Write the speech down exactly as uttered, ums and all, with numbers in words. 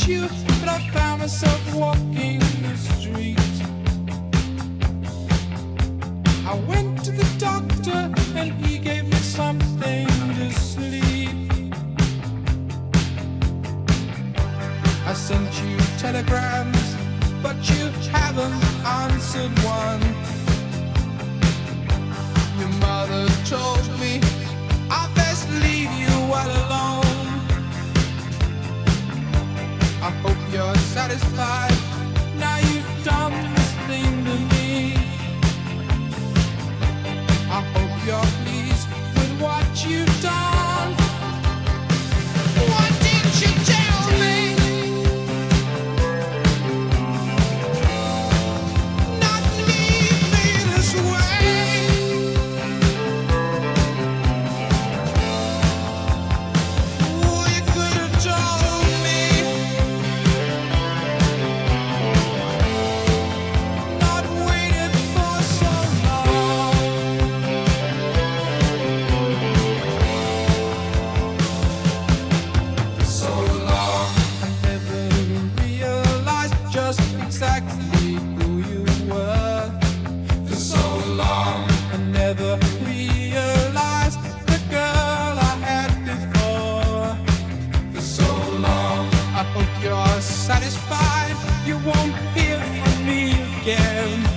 met you, but I found myself walking the street. I went to the doctor and he gave me something to sleep. I sent you telegrams, but you haven't answered one. Your mother told me I best leave you all alone. I hope you're satisfied now you've done this thing to me. I hope you're pleased with what you've done. What did you tell me? Not leave me this way. Oh, you could have told me. Not waited for so long. For so long, I never realized just exactly who you were. For so long, I never realized the girl I had before. For so long, I hope you're satisfied. You won't hear from me again.